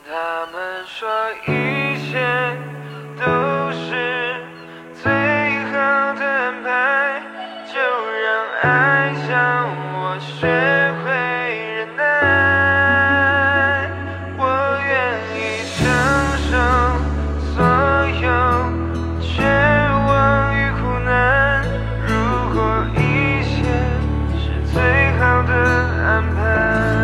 他们说一切都是最好的安排，就让爱教我学会忍耐。我愿意承受所有绝望与苦难，如果一切是最好的安排。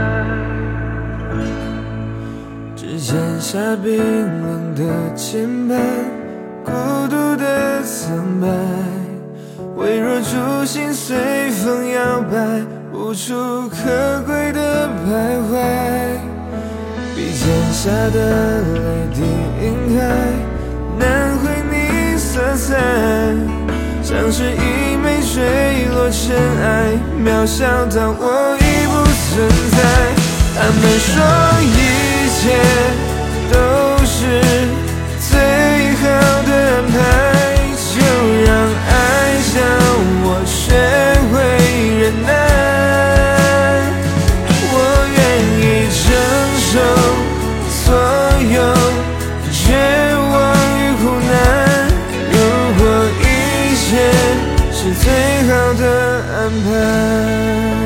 只欠下冰冷的牵绊，孤独的苍白，微弱烛心随风摇摆，无处可归的徘徊。笔尖下的泪滴晕开，难绘你色彩，像是一枚坠落尘埃，渺小到我已不存在。他们说一切都是最好的安排，就让爱教我学会忍耐。我愿意承受所有绝望与苦难，如果一切是最好的安排。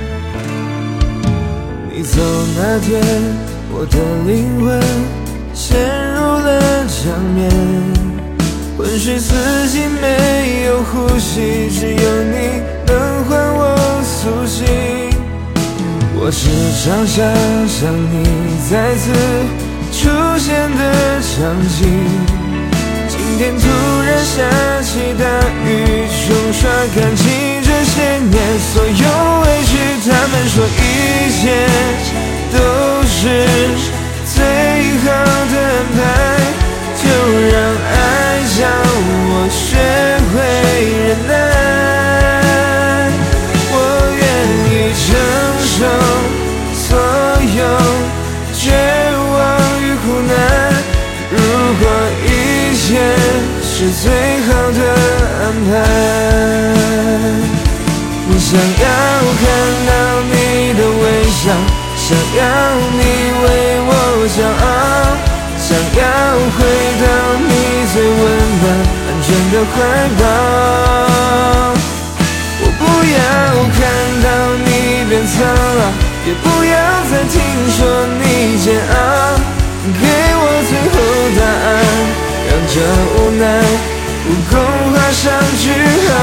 你走那天，我的灵魂陷入了长眠，昏睡四季没有呼吸，只有你能唤我苏醒。我时常想象你再次出现的场景，今天突然下起大雨，冲刷干净这些年所有委屈。他们说一切都是最好的安排，就让爱教我学会忍耐。我愿意承受所有绝望与苦难，如果一切是最好的安排。想要看到你的微笑，想要你为我骄傲，想要回到你最温暖安全的怀抱。我不要看到你变苍老，也不要再听说你煎熬，给我最后答案，让这无奈不公画上句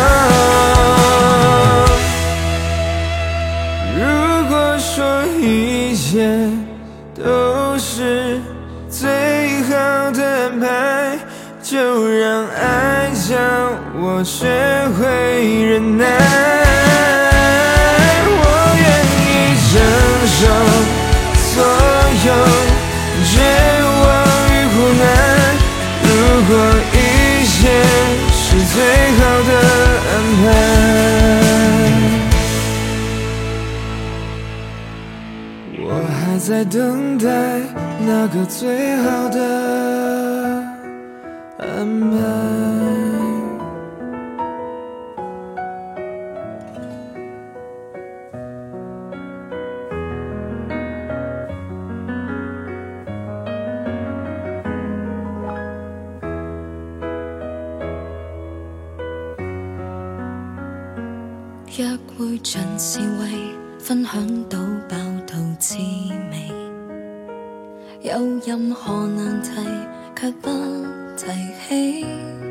号。如果说一切都是最好的安排，就让爱教我学会忍耐。我愿意承受所有绝望与苦难，如果一切是最好的安排。我还在等待那个最好的安排。 約會盡是為分享到飽肚滋味，有任何難題卻不提起。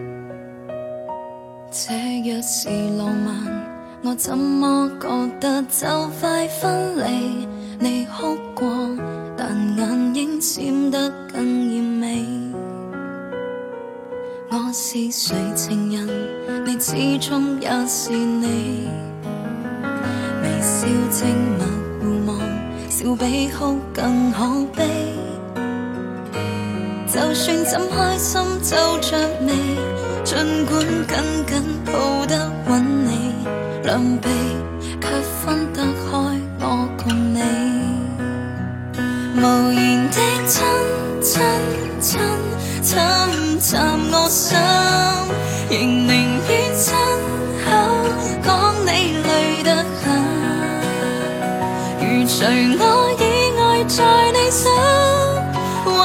這若是浪漫，我怎麼覺得就快分離？你哭過，但眼影閃得更豔美。我是誰情人，你始終也是你。微笑靜默互望，笑比哭更可悲。就算怎開心皺着眉，儘管緊緊抱得穩你，兩臂卻分得開我共你。無言的親親親，侵襲我心，仍寧願親口講你累得很。如除我以外在你心，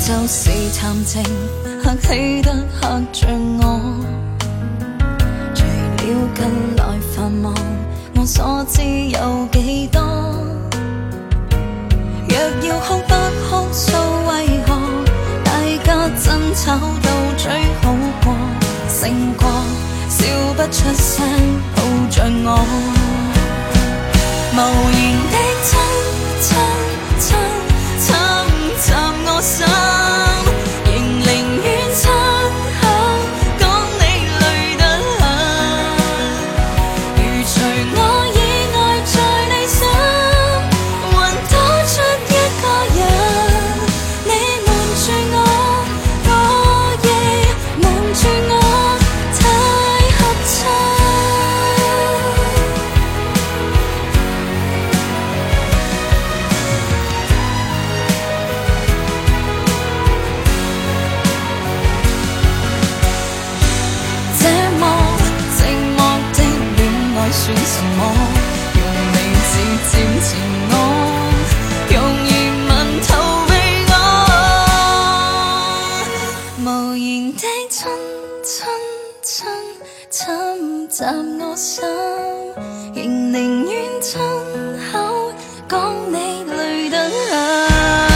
就是談情，客氣得嚇着我。除了近來繁忙，我所知有幾多？若要哭不哭訴，為何大家爭吵到最好過？勝過笑不出聲，抱着我，無言的侵襲我心，仍寧願親口講你累得很。如除我以外在你心，還多出一個人，你瞞住我，我亦瞞住我，太合襯。算什麼？用理智佔前我，用疑問逃避我，無言的侵襲我心，仍寧願親口講你累得很。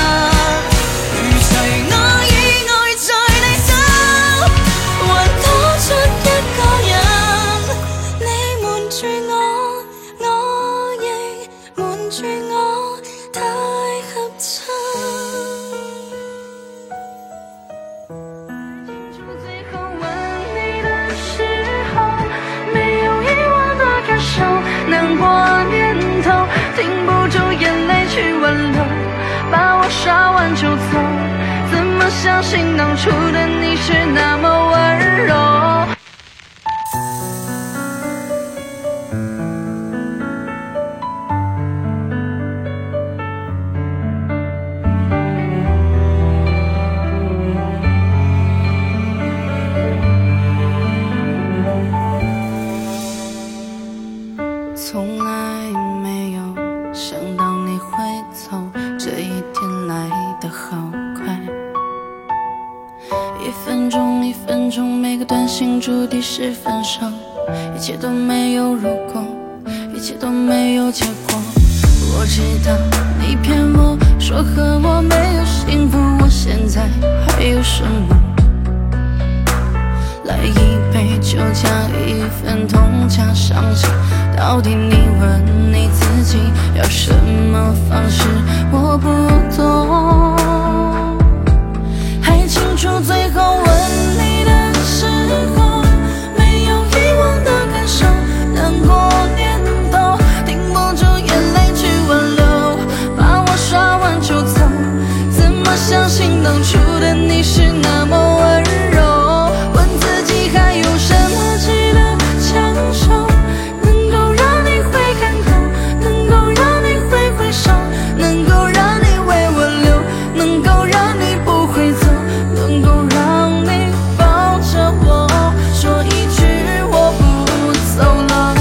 难过念头，停不住眼泪去挽留，把我刷完就走，怎么相信当初的你是那么温柔？从来没有想到你会走，这一天来得好快。一分钟一分钟，每个短信注定是分手，一切都没有如果，一切都没有结果。我知道你骗我说和我没有幸福，我现在还有什么？来一杯酒，加一份痛加伤心。到底你问你自己要什么方式？我不懂。还清楚最后问你的时候，没有遗忘的感受，难过念头，停不住眼泪去挽留，把我刷完就走，怎么相信当初的你是那么温柔？还有什么值得强求，能够让你会感动，能够让你会回首，能够让你为我留，能够让你不会走，能够让你抱着我说一句我不走了。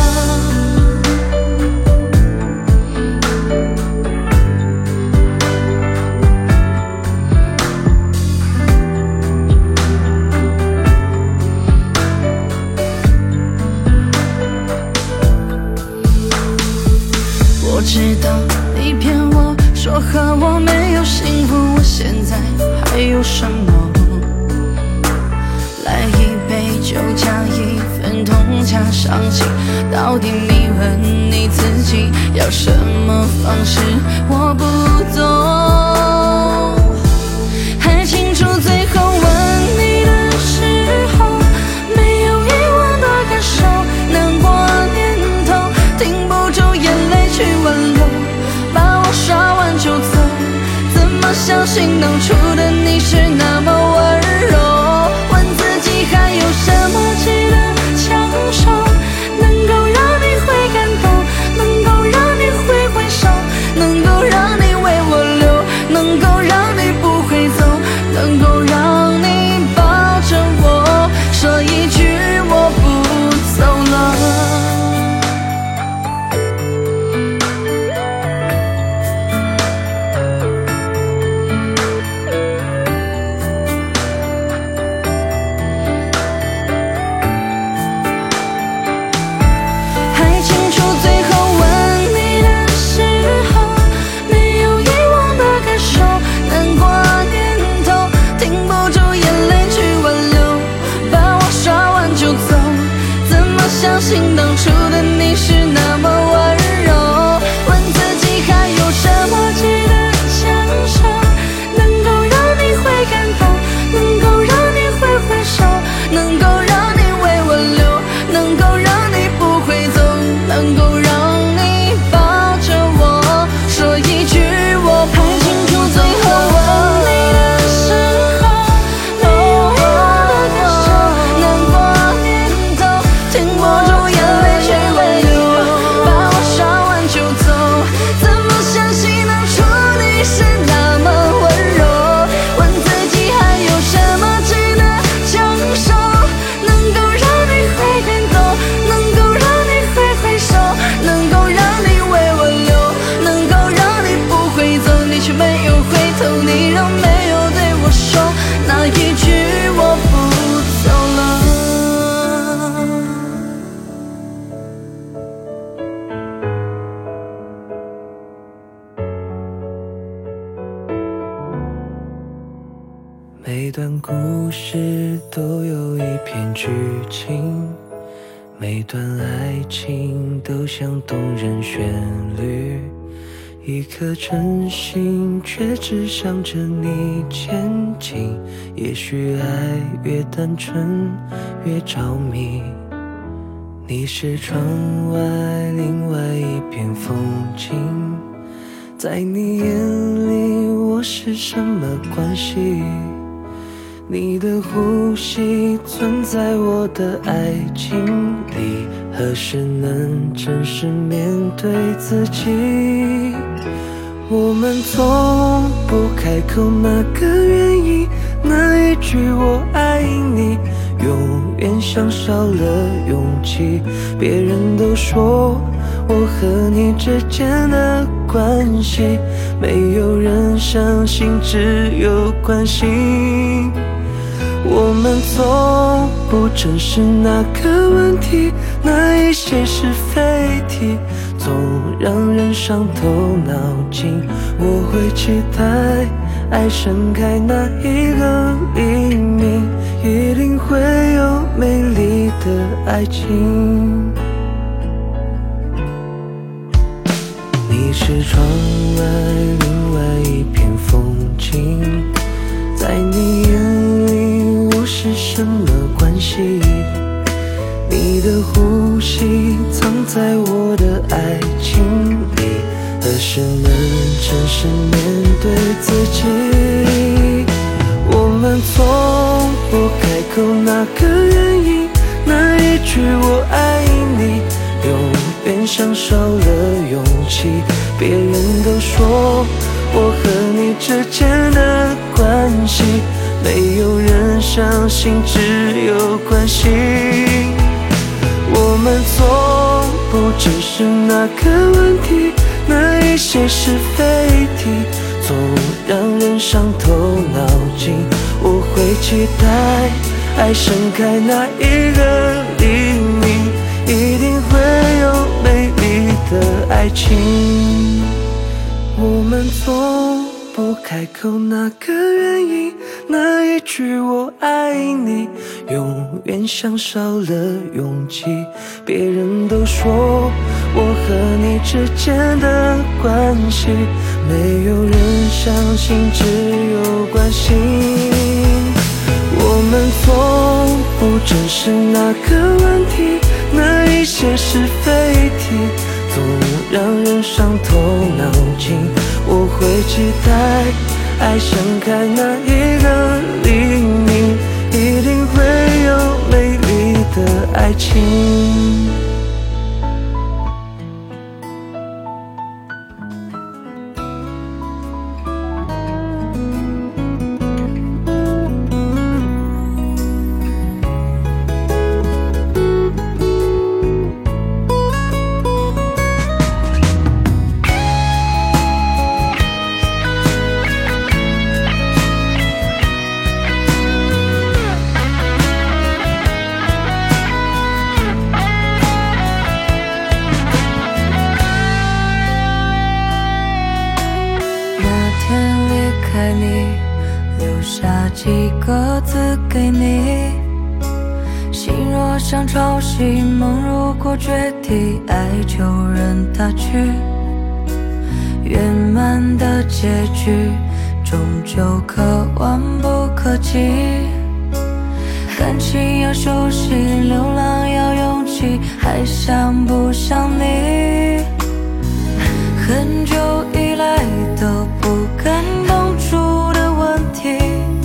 我知道你骗我说和我没有幸福，我现在还有什么？来一杯酒，加一份痛加伤心。到底你问你自己要什么方式？我不懂。还清楚最后问你的时候，没有遗忘的感受，难过念头，停不住眼泪去挽留，把我刷完就走，怎么相信当初的你是那么温柔？问自己还有什么值得强求，能够让你会感动，能够让你会回首，能够让信当初的你是那么温柔，问自己还有什么值得强求，能够让你会感动，能够让你会回首，能够让你为我留，能够让你不会走，能够让你抱着我说一句我不清楚最后吻你的时候，没有一样的感受，难过念头停不住眼泪却会流，把我烧完就走，怎么相信当初你是那么温柔，问自己还有什么值得强受，能够让你会感动，能够让你会回首，能够让你为我留，能够让你不会走，你却没有回头，你仍没有对我说那一句我不走了。 每段故事都有一篇剧情，每段爱情都像动人旋律，一颗真心却只想着你前进，也许爱越单纯越着迷，你是窗外另外一片风景，在你眼里我是什么关系，你的呼吸存在我的爱情里，何时能真实面对自己，我们从不开口那个原因，那一句我爱你永远像少了勇气，别人都说我和你之间的关系没有人相信，只有关心，我们从不正视那个问题，那一些是非题总让人伤透脑筋，我会期待爱盛开那一个黎明，一定会有美丽的爱情，你是窗外另外一片风景，在你眼里我是什么关系，你的呼吸藏在我的爱情里，何时能真实面对自己，我们从不开口那个原因，那一句我爱你永远像少了勇气，别人都说我和你之间的关系没有人相信，只有关心，我们从不正视那个问题，那一些是非题总让人伤透脑筋，我会期待爱盛开那一个黎明，一定会有美丽的爱情，我们从不开口那个原因，那一句我爱你永远像少了勇气，别人都说我和你之间的关系没有人相信，只有关心，我们从不正视那个问题，那一些是非题总让人伤透脑筋，我会期待爱盛开那一个黎明，一定会有美丽的爱情。 像潮汐梦，如果决堤，爱就任它去。圆满的结局，终究可望不可及。感情要休息，流浪要勇气，还想不想你？很久以来都不敢动触的问题，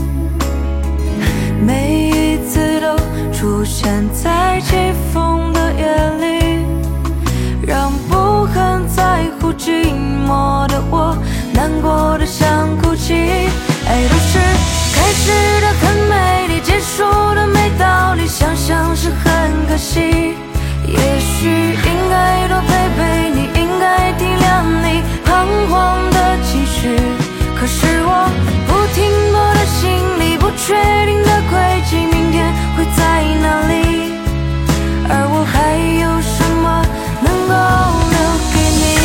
每一次都出现在起风的夜里，让不很在乎寂寞的我难过的想哭泣。爱都是开始的很美丽，结束的没道理，想想是很可惜。也许应该多陪陪你，应该体谅你彷徨的情绪，可是我不停泊的心里，不确定的轨迹，明天会在哪里？而我还有什么能够留给你？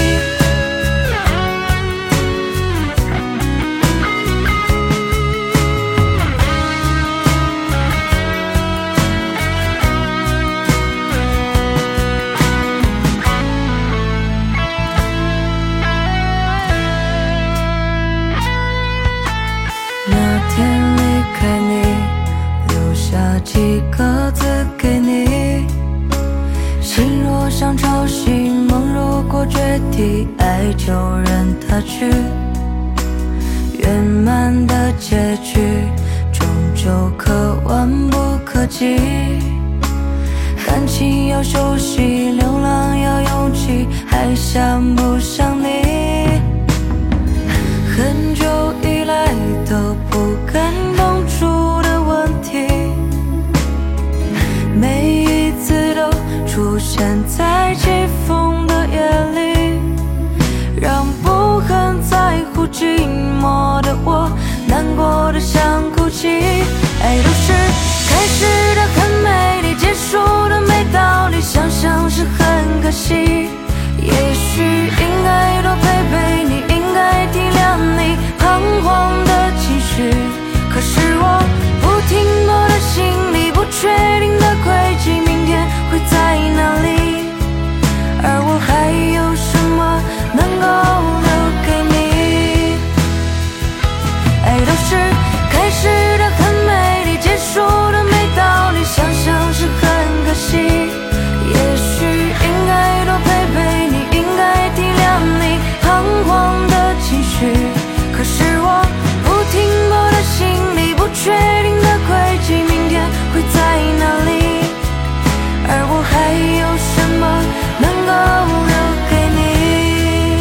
几个字给你，心若像潮汐梦，如果决堤，爱就任它去。圆满的结局，终究可望不可及。感情要休息，流浪要勇气，还想不想你？很久以来都不敢动触的问题，每一次都出现在起风的夜里，让不很在乎寂寞的我难过的想哭泣。爱都是开始的很美丽，结束的没道理，想想是很可惜。也许应该多陪陪你，应该体谅你彷徨的情绪，可是我不停泊的心里，不确定的轨迹，明天会在哪里？而我还有什么能够留给你？爱都是开始的很美丽，结束的没道理，想想是很可惜。也许应该多陪陪你，应该体谅你彷徨的情绪，可是我不停泊的心里，不确定的轨迹，明天会在哪里？而我还有什么能够留给你？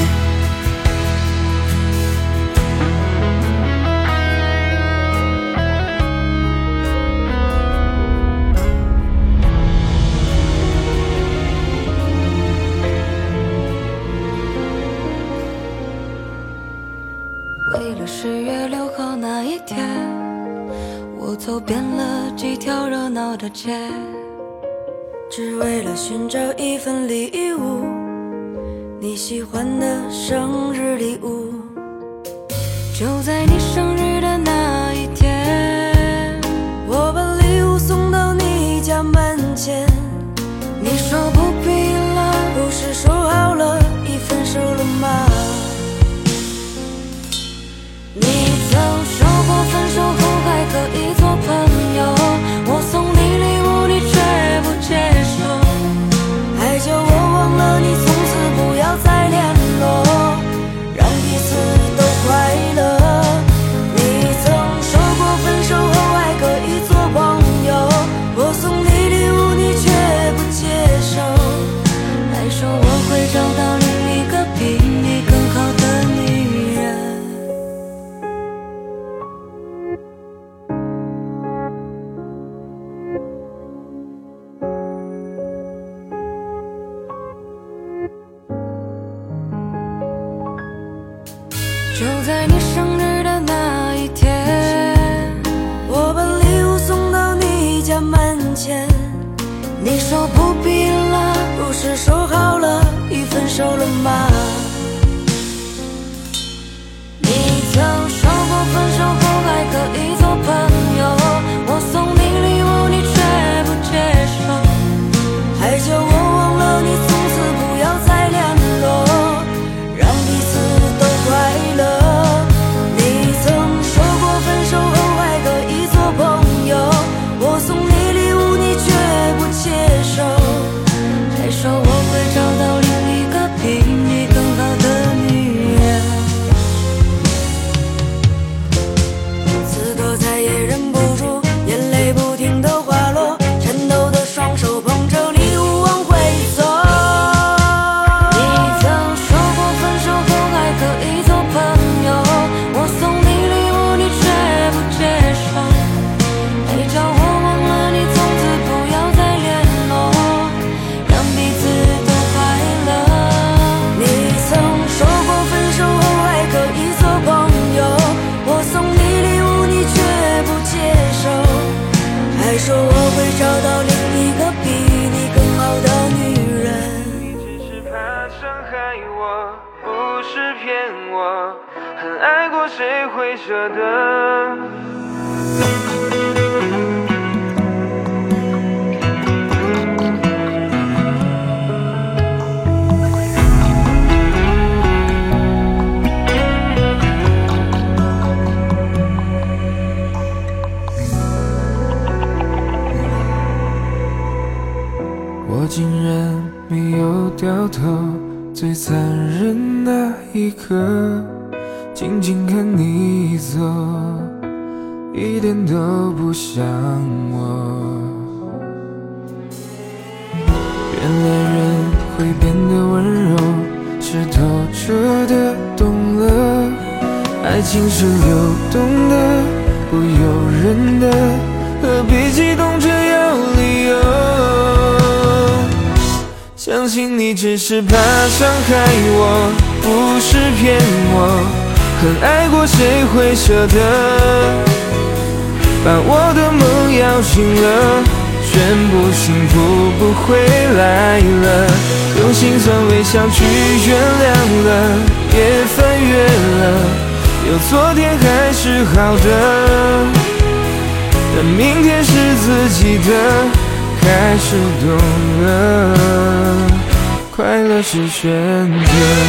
为了10月6号那一天，我走遍了几条热闹的街，只为了寻找一份礼物，你喜欢的生日礼物。就在你生日的那一天，我把礼物送到你家门前，你说不必了，不是说好了已分手了吗？你曾说过分手后还可以做朋友，我送你礼物你却不接受，还叫我忘了你，从此不要再联络，让彼此都快乐。你曾说过分手后还可以做朋友，我送你礼物你却不接受，还说我会找到另一个比你更好的女人。就在你生日的那一天，我把礼物送到你家门前，你说不必了，不是说好了已分手了吗？你曾说过分手后还可以做朋友，我送你礼物你却不接受， 谁会舍得？ 我竟然没有掉头，最残忍那一刻，静静看你走，一点都不像我。原来人会变得温柔，是透彻的懂了，爱情是流动的，不由人的，何必激动着要理由？相信你只是怕伤害我，不是骗我。很爱过，谁会舍得把我的梦摇醒了？全部幸福不回来了，用心酸微笑去原谅了，也翻越了，有昨天还是好的，但明天是自己的，开始懂了，快乐是选择。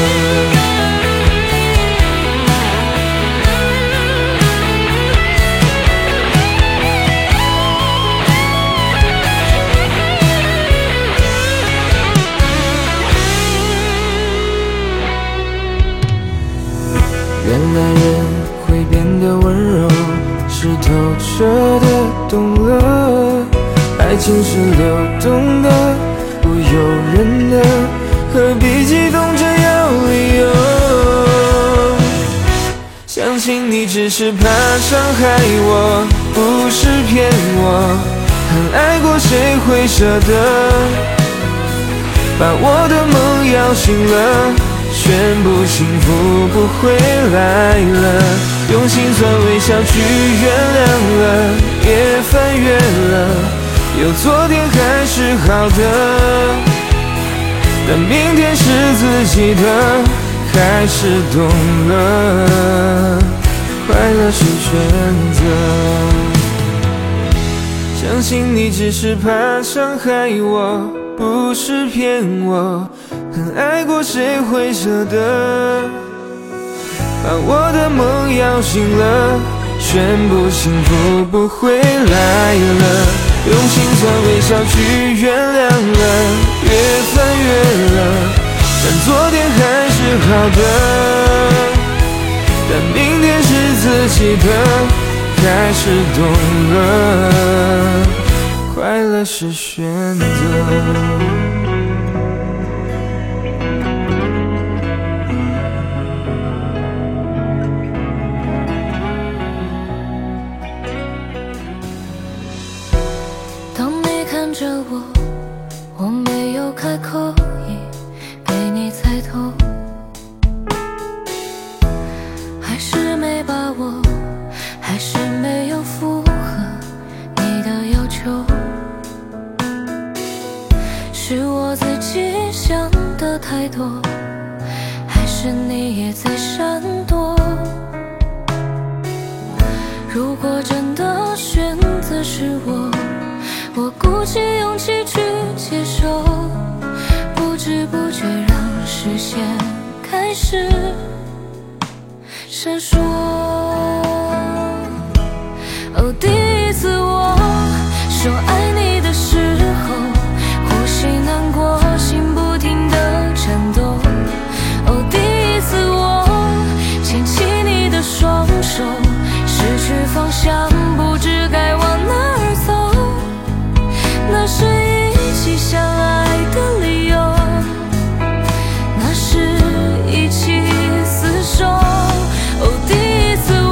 原来人会变得温柔，是透彻的懂了，爱情是流动的，不由人的，何必激动着要理由？相信你只是怕伤害我，不是骗我。很爱过，谁会舍得把我的梦摇醒了？全部幸福不回来了，用心酸微笑去原谅了，也翻越了，有昨天还是好的，但明天是自己的，开始懂了，快乐是选择。相信你只是怕伤害我，不是骗我。很爱过，谁会舍得把我的梦摇醒了？全部幸福不回来了，用心酸微笑去原谅了，越翻越了，但昨天还是好的，但明天是自己的，开始懂了，快乐是选择。 着我，我没有开口，已给你猜透，还是没把握，还是没有符合你的要求，是我自己想的太多，还是你也在闪躲？如果真的选择是我鼓起勇气去接受，不知不觉让视线开始闪烁。哦，第一次我说爱你的时候，呼吸难过，心不停地颤抖。哦，第一次我牵起你的双手，失去方向，不知该往哪儿走。那是一起相爱的理由，那是一起厮守。哦，第一次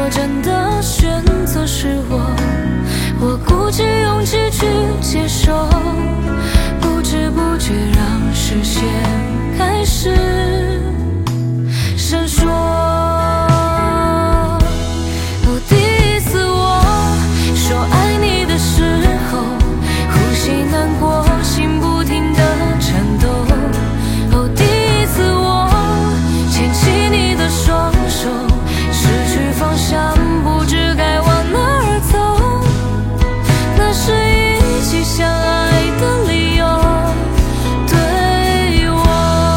真的选择是我鼓起勇气去接受，不知不觉让视线开始闪烁。第一次我说爱你的时候，呼吸难过，心不停地颤抖。第一次我牵起你的双手，失去方向，不知该往哪儿走。那是一起相爱的理由，对我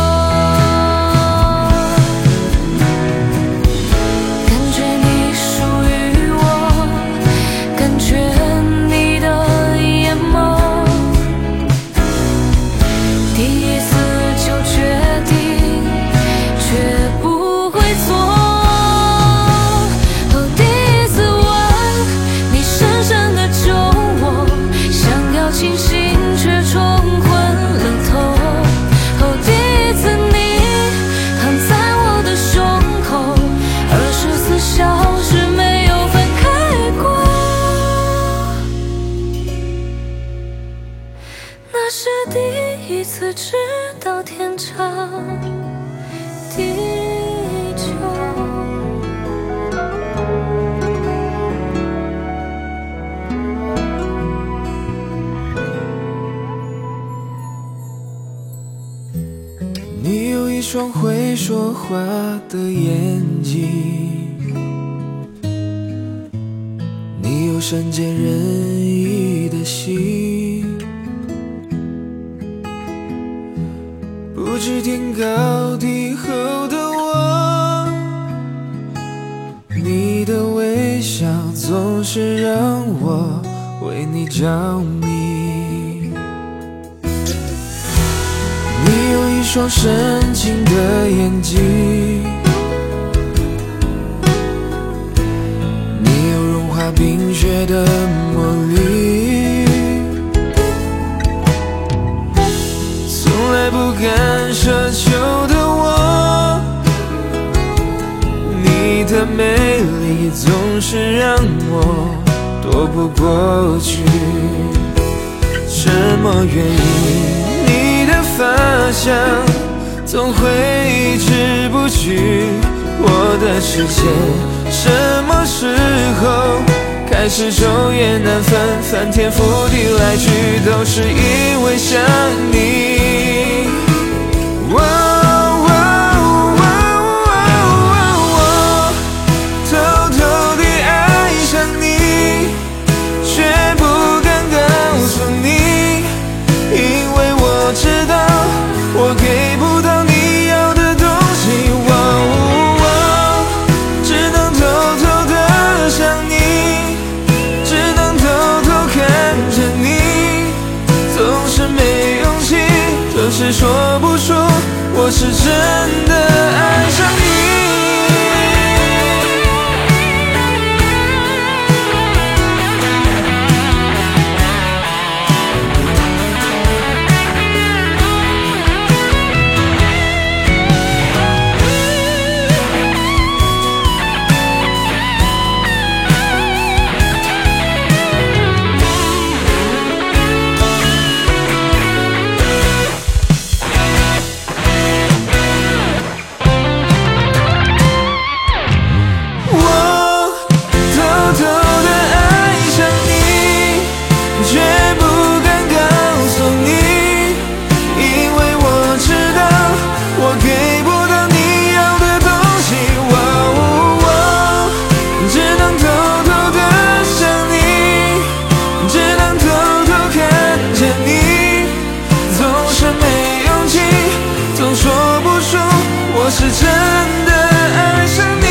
感觉你属于我，感觉你的眼眸，第一次就决定，却不会错。第一次吻你深深的揪我，想要清醒却冲昏了头。第一次你躺在我的胸口，24小时没有分开过。那是第一次知道天长地久。 你有一双会说话的眼睛，你有善解人意的心，不知天高地厚的我，你的微笑总是让我为你着迷。你有一双深情的眼睛，你有融化冰雪的魔力，从来不敢奢求的我，你的美丽总是让我躲不过去。什么原因？你的发香总会挥之不去我的世界，什么时候开始昼夜难分，翻天覆地来去，都是因为想你。我偷偷地爱上你，却不敢告诉你，因为我知道我给不到你要的东西。只能偷偷地想你，只能偷偷看着你，总是没勇气，就是说不出我是真的爱上你。我是真的爱上你。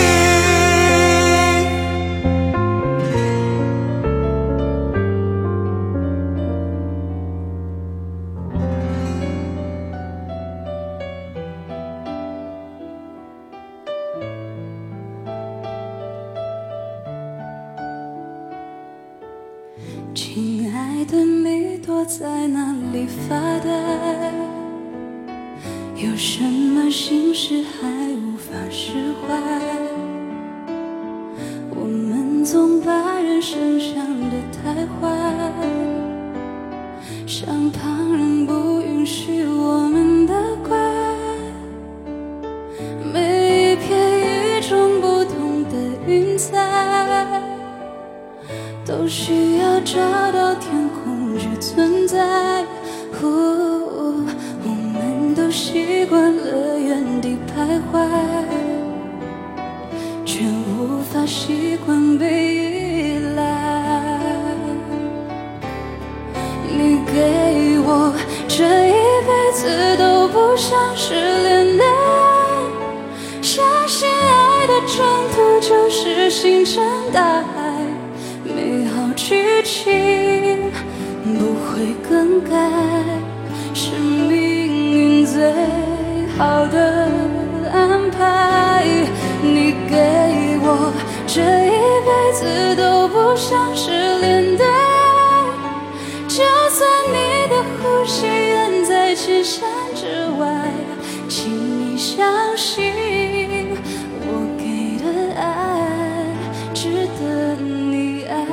亲爱的，你躲在哪里发呆？有什么心事还无法释怀？ 总把人生想得太坏，像旁人不允许我们的怪，每一片与众不同的云彩，都需要找到天空去存在。我们都习惯了原地徘徊，却无法习惯被依赖。你给我这一辈子都不想失联的爱，相信爱的征途就是星辰大海，美好剧情不会更改，是命运最好的安排。你给我这一辈子都不想失联的爱，就算你的呼吸远在千山之外，请你相信我给的爱值得你爱。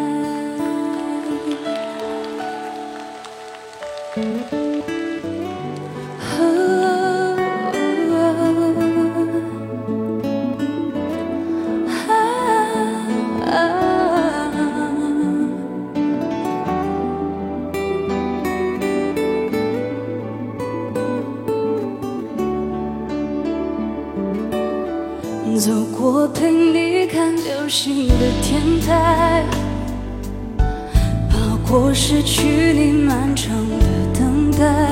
走过陪你看流星的天台，跑过失去你漫长的等待。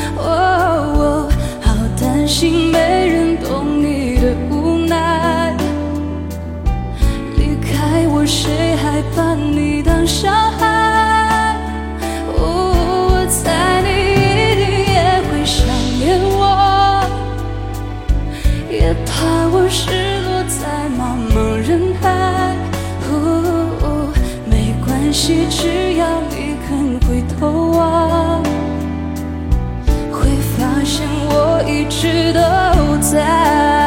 好担心没人懂你的无奈，离开我谁还把你当小孩？我猜你一定也会想念我，也怕我失落在茫茫人海。没关系，只要你肯回头望，会发现我一直都在。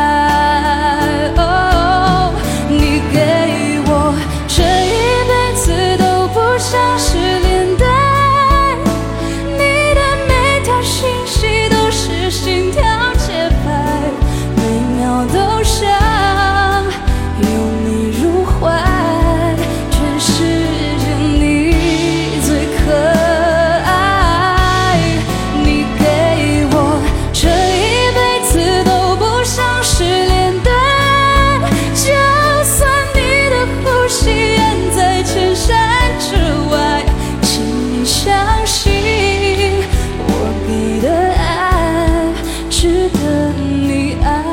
你给我这一辈子都不想失联的爱，你的每条讯息都是心跳节拍，每秒都想拥你入怀，全世界你最可爱。你给我这一辈子都不想失联的爱，就算你的呼吸远在千山之外，请你相信我给的爱值得你爱。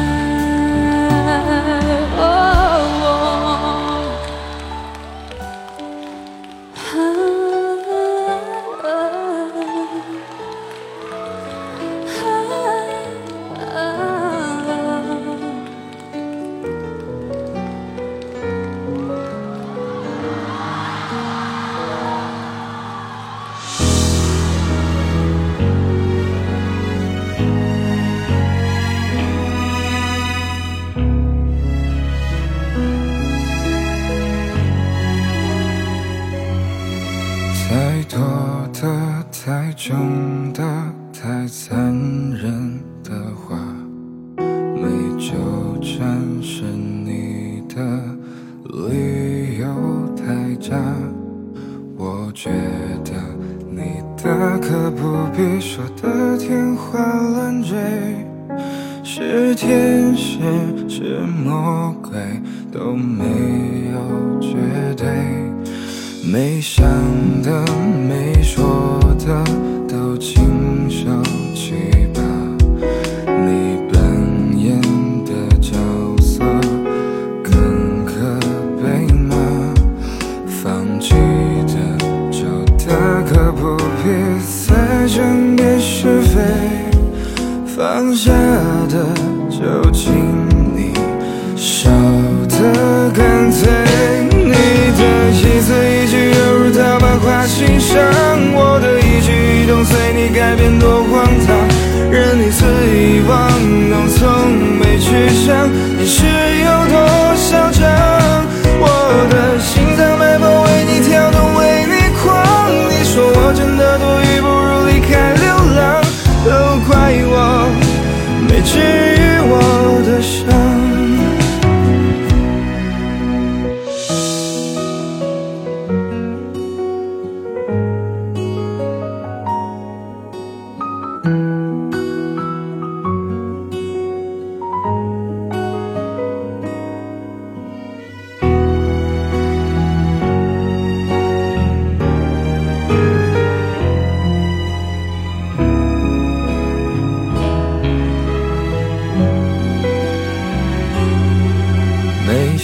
太多的、太重的、太残忍的话，没纠缠是你的理由太假。我觉得你的可不必说的天花乱坠，是天使是魔鬼都没有绝对，没想的没说的都亲手去吧。你扮演的角色更可悲吗？放弃的就大可不必再争辩是非，放下的就请你少得干脆。你的意思一句犹如刀疤划心上我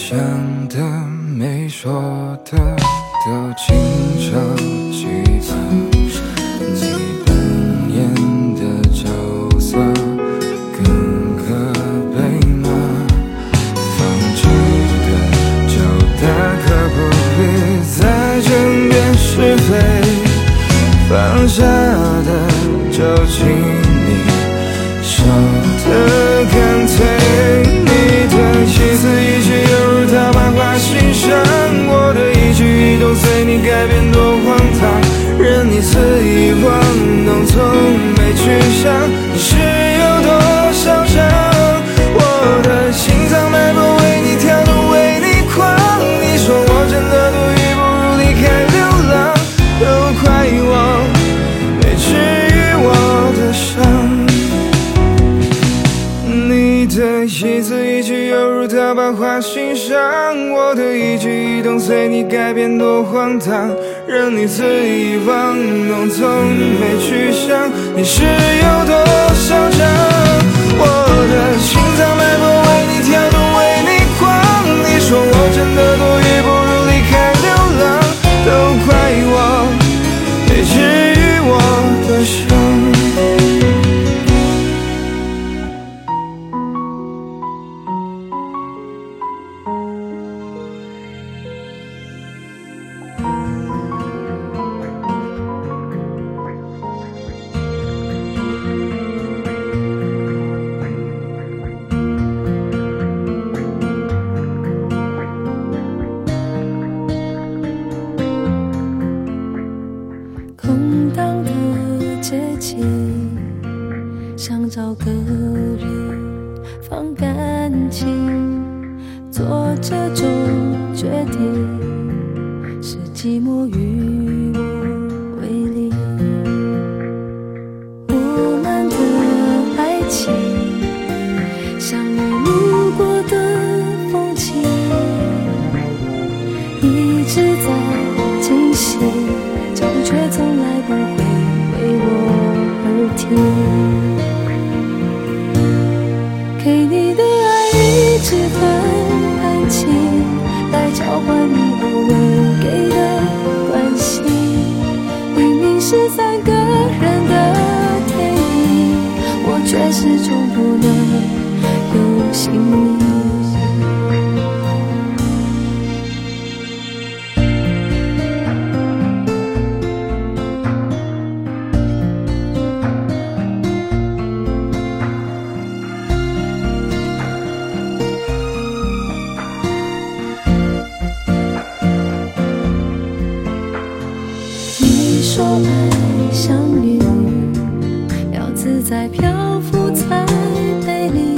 想的没说的都轻描记吧，你扮演的角色更可悲吗？放弃的就大可不必再争辩是非，放下的就请你说的干脆。你的一字一句犹如刀疤划心上，我的一举一动随你改变多荒唐，任你肆意玩弄，从没去想你是有多嚣张。我的心脏脉搏为你跳动，为你狂。你说我真的多余，不如离开流浪，都快遗忘，没治愈我的伤。你的一字一句犹如刀疤划心上，我的一举一动随你改变多荒唐，任你肆意玩弄，从没去想你是有多嚣张。我的心脏脉搏为你跳动，为你狂。你说我真的多余，不如离开流浪，都快遗忘，没治愈我的伤。 空荡的街景，想找个人放感情，做这种决定，是寂寞与我为邻。我们的爱情像你路过的风景，一直在惊喜，脚步却从来不会为我而停。给你的爱一直很安静，来交换你偶尔给的关心。明明是三个人的电影，我却始终不能有姓名。说爱像云，要自在漂浮才美丽。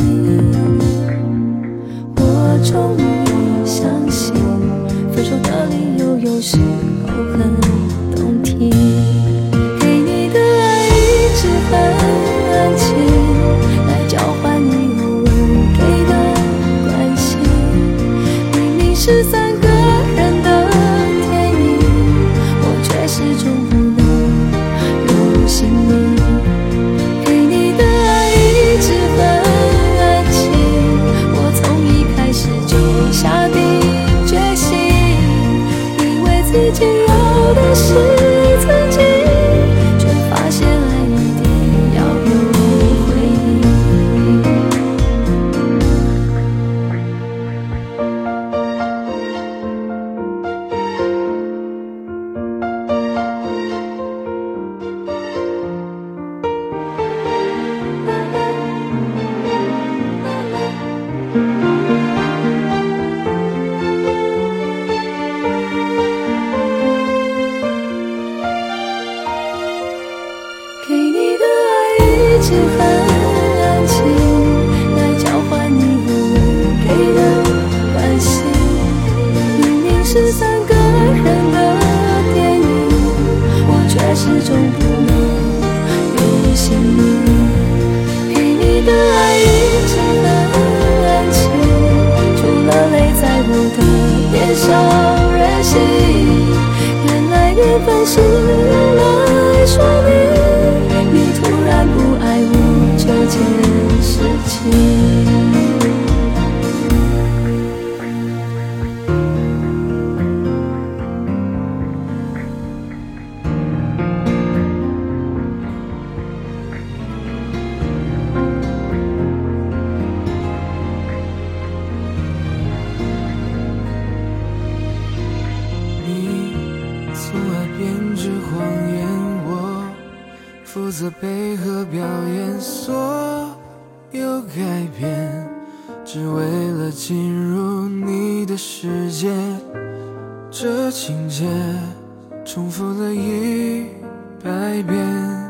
我终于相信，分手的理由有时候很动听。给你的爱一直很安静，来交换你偶尔给的关心。明明是三个人的电影，我却始终不能有姓名。给你的爱一直很安静，我从一开始就下定决心，以为自己要的是曾经，却发现爱一定要有回应。给你的爱一直很安静，来交换你偶尔给的关心。明明是三个人的电影，我却始终不能有姓名。给你的爱一直很安静，除了泪在我的脸上任性。原来缘分是用来说明，你突然不爱我这件事情。 责备和表演所有改变，只为了进入你的世界。这情节重复了100遍，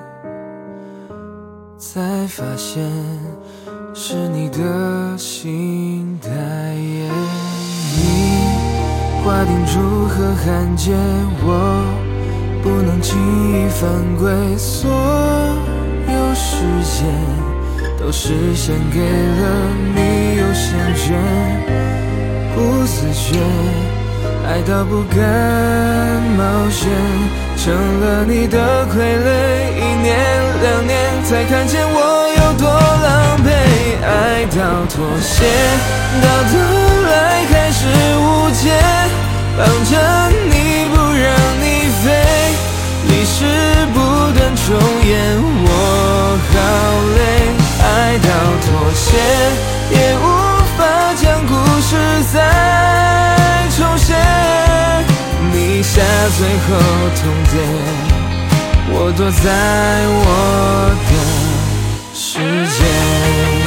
才发现是你的心太野。你划定主和汉界，我不能轻易犯规，所有时间都是献给了你优先权。不自觉爱到不敢冒险，成了你的傀儡。1年2年才看见我有多狼狈，爱到妥协，到头来还是无解，绑着你不让你飞，历史不断重演，我好累。爱到妥协，也无法将故事再重写，你下最后通牒，我躲在我的世界。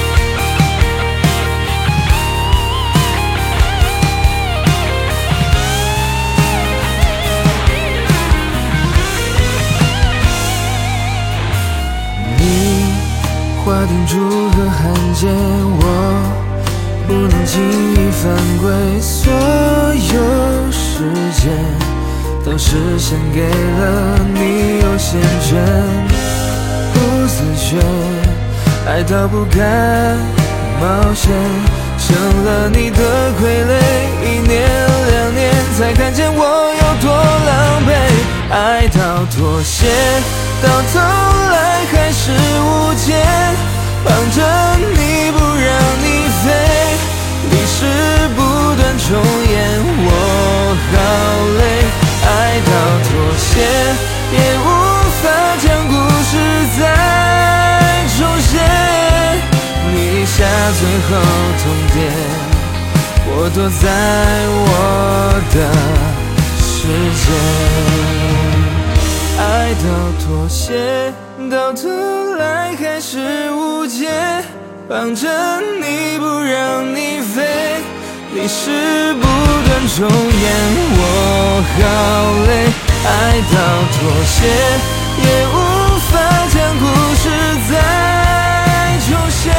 划定主和汉界，我不能轻易犯规，所有时间都是献给了你优先权。不自觉爱到不敢冒险，成了你的傀儡。1年2年才看见我有多狼狈，爱到妥协，到头来还是无解，绑着你不让你飞，历史不断重演，我好累。爱到妥协，也无法将故事再重写，你下最后通牒，我躲在我的世界。爱到妥协，到头来还是无解，绑着你不让你飞，历史不断重演，我好累。爱到妥协，也无法将故事再重写，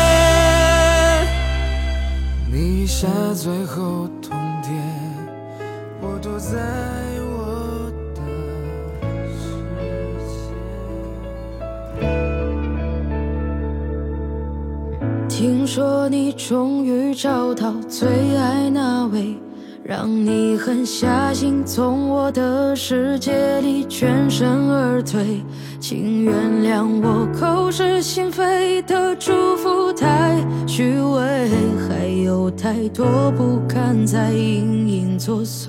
你下最后通牒，我躲在我的听说你终于找到最爱那位，让你狠下心从我的世界里全身而退，请原谅我口是心非的祝福太虚伪，还有太多不堪在隐隐作祟。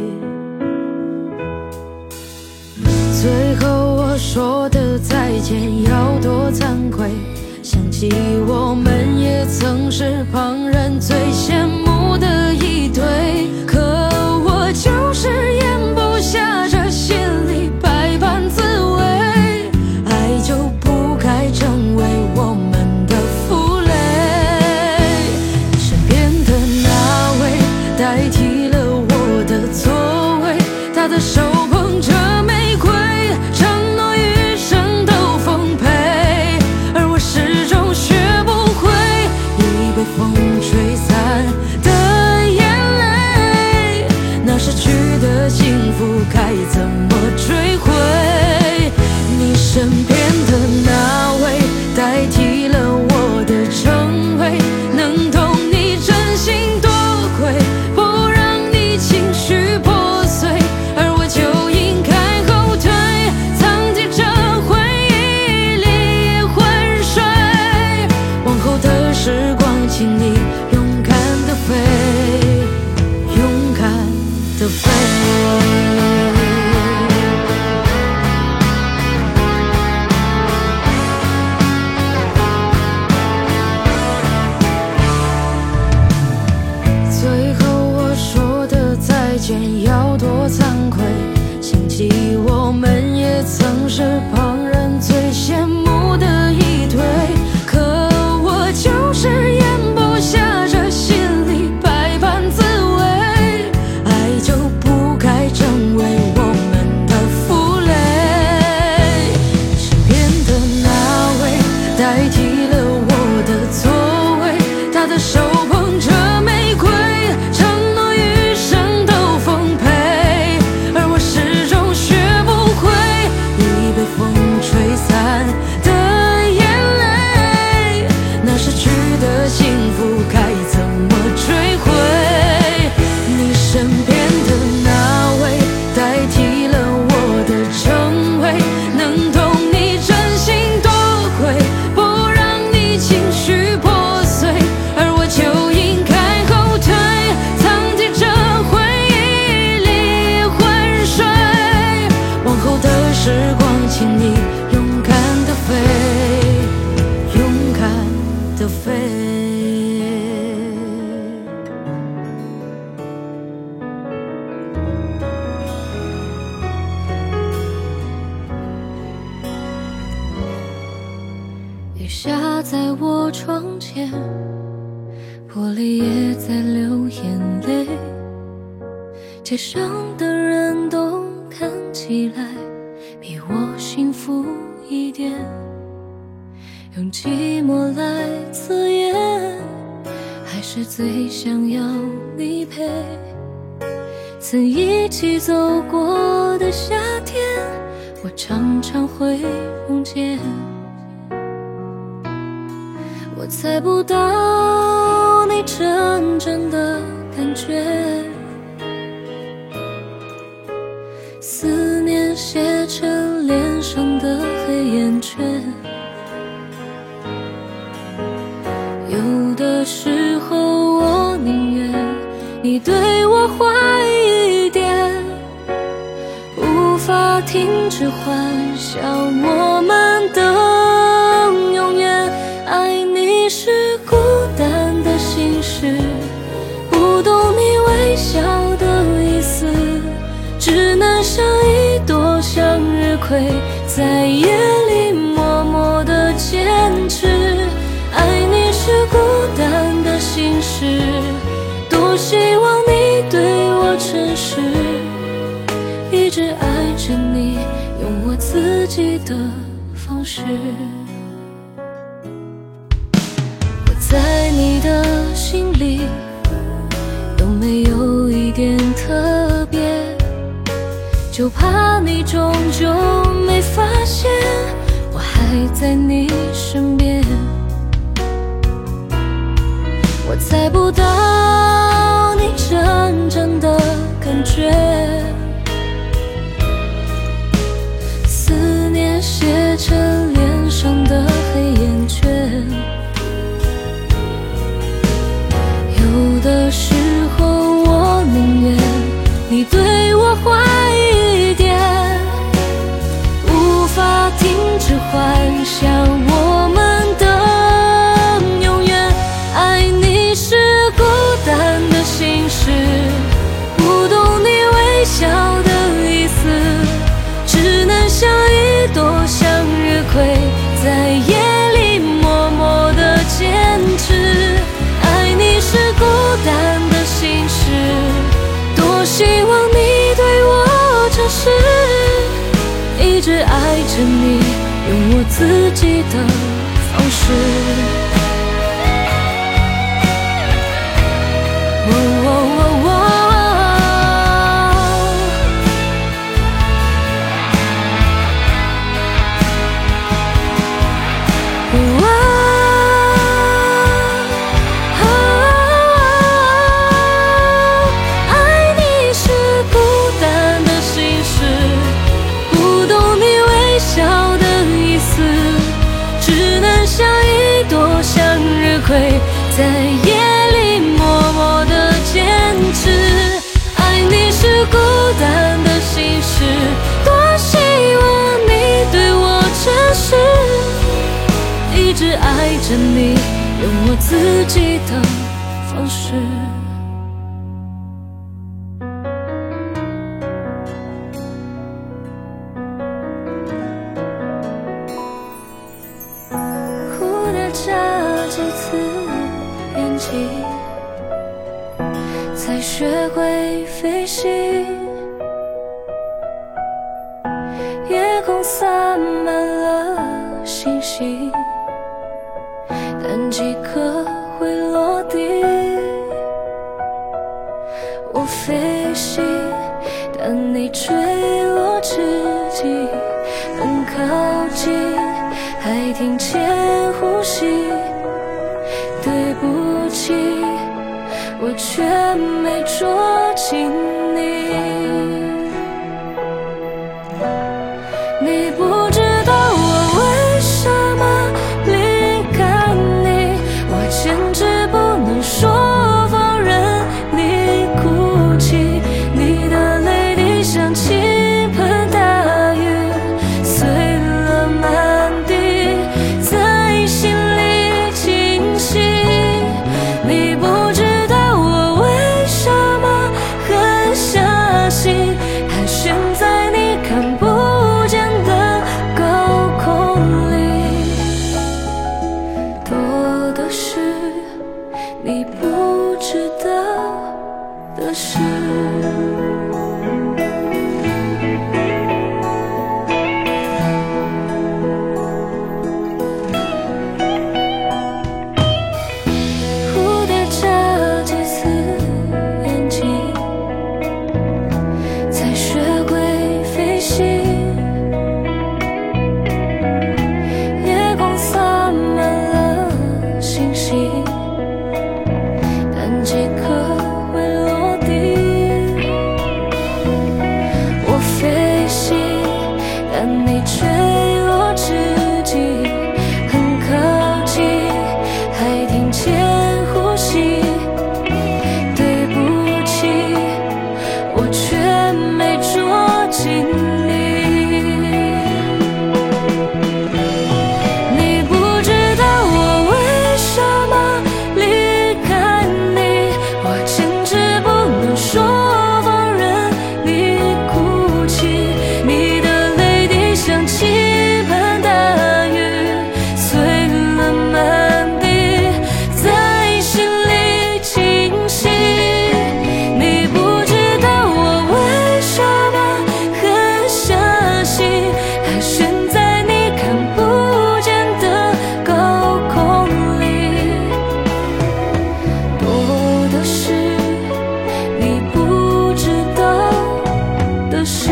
最后我说的再见要多惭愧，想起我们也曾是旁人最羡慕的一对，可我就是咽不下这心里百般滋味，爱就不该成为我们的负累。身边的那位代替了我的座位，他的手捧着玫瑰，承诺余生都奉陪，而我始终学不会已被风吹散的眼泪，那失去的幸福该怎么追回？你身边的那位代替了我的称谓，能懂你真心多亏，不让你情绪破碎，而我就应该后退，藏进这回忆里也昏睡。往后的时光，请你勇敢地飞，勇敢地飞。最后我说的再见要多惭愧，想起我们也曾是旁人最在我窗前，玻璃也在流眼泪，街上的人都看起来比我幸福一点，用寂寞来自言，还是最想要你陪。曾一起走过的夏天，我常常会梦见。我猜不到你真正的感觉，思念写成脸上的黑眼圈。有的时候我宁愿你对我坏一点，无法停止幻想我们的永远。爱你是孤单的心事，不懂你微笑的意思，只能像一朵向日葵，在夜里默默地坚持。爱你是孤单的心事，多希望你对我诚实，一直爱着你，用我自己的方式。我在你的心里有没有一点特别，就怕你终究没发现我还在你身边。我猜不到你真正的感觉，思念写成脸上的黑眼圈。有的时候我宁愿你对我坏一点，无法停止幻想我们的永远。爱你是孤单的心事，不懂你微笑的意思，只能像一朵向日葵，在夜里默默地坚持。爱你是孤单的心事，多希望你对我诚实，一直爱着你，用我自己的方式。爱你是孤单的心事，不懂你微笑的意思，只能像一朵向日葵，在夜里默默地坚持。爱你是孤单的心事，多希望你对我诚实，一直爱着你，用我自己的方式。蝴蝶眨几次眼睛，才学会飞行。夜空洒满了星星，但几颗会落地。我飞行，但你坠落之际很靠近，还听见呼吸。对不起，我却没捉紧你。你不知道我为什么离开你，我简直不能说放任你哭泣。你的泪滴像倾盆大雨，碎了满地，在心里清晰。你不知道我为什么狠下的事。蝴蝶眨几次眼睛，才学会飞行。夜空洒满了星星，但几颗会落地。我飞行，但你坠落之际很靠近，还听见呼吸。对不起，我却没捉紧你。你不知道我为什么离开你，我简直不能说放任你哭泣。你的泪滴像倾盆大雨，碎了满地，在心里清晰。你不知道我为什么很相信，还悬在你看不见的高空里。多的是你不知道的事。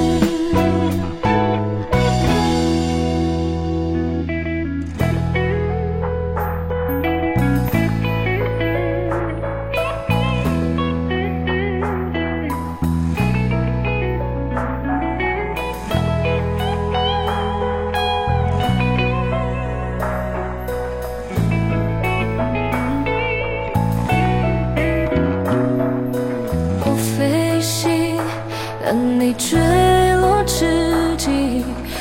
我飞行，但你坠落之际，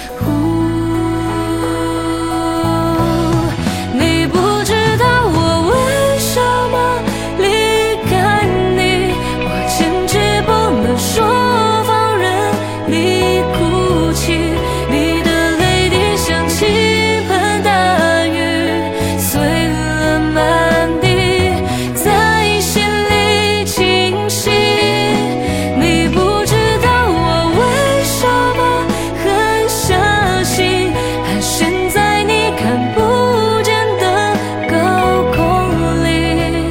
你不知道我为什么离开你，我简直不能说放任你哭泣。你的泪滴像倾盆大雨，碎了满地，在心里清晰。你不知道我为什么很相信，还悬在你看不见的高空里。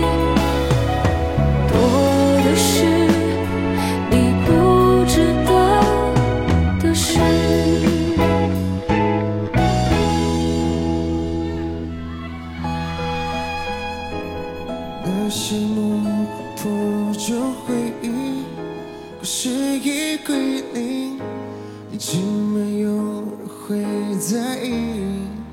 多的是你不知道的事。 那些模糊破旧回忆，故事已归零，已经没有人会在意。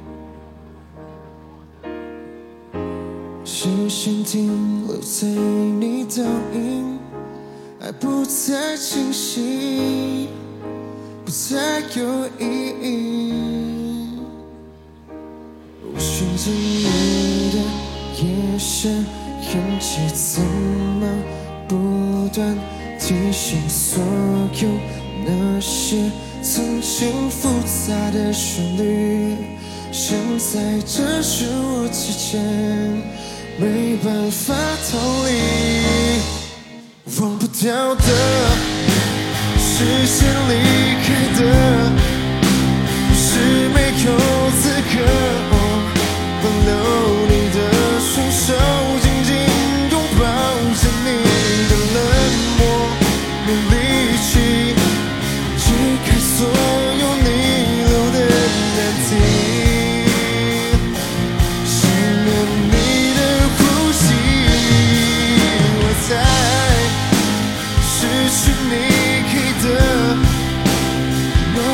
视线停留在你倒影，爱不再清晰，不再有意义。我选择你的眼神，痕迹怎么不断提醒所有那些曾经复杂的旋律，现在这是我之间没办法逃离。忘不掉的，是先离开的，不是没有资格挽留你的双手，紧紧拥抱着你的冷漠，没力气解开所有你留的难题。想念你的呼吸，我在失去你给的暖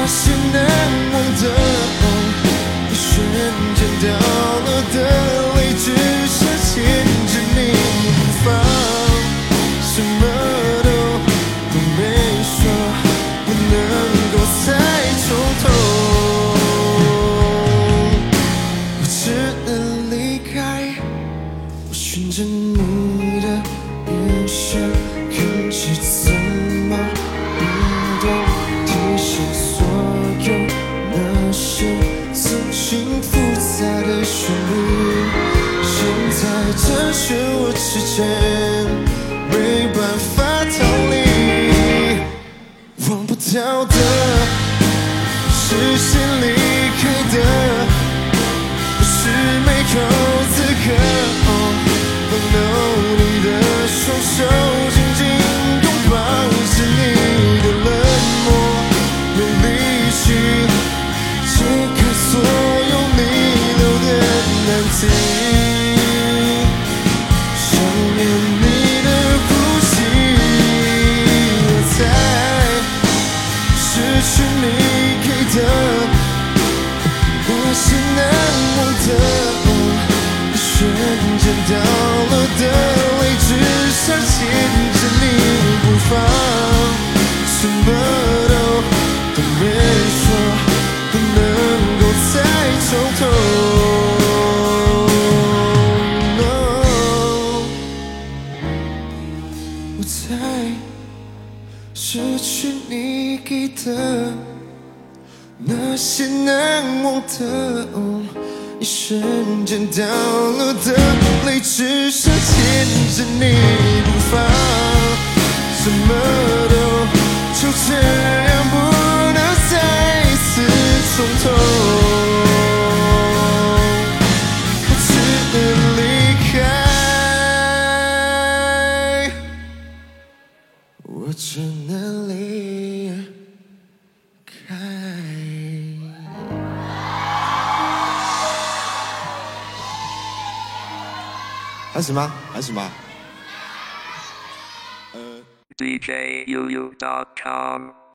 要的，是先离开的，不是没有资格。Oh no， 你的双手紧紧拥抱着你的冷漠，没力气解开所有你留的难题。想念你的呼吸，我才失去你给的那些难忘的。瞬间掉落的泪，只想牵着你不放，什么都没说，不能够再从头。No， 我才失去你给的那些难忘的。一瞬间掉落的泪，只想牵着你不放，什么就这样不能再次从头。我只能离开，我只能离开。还行吗？还行吧。 DJUU.com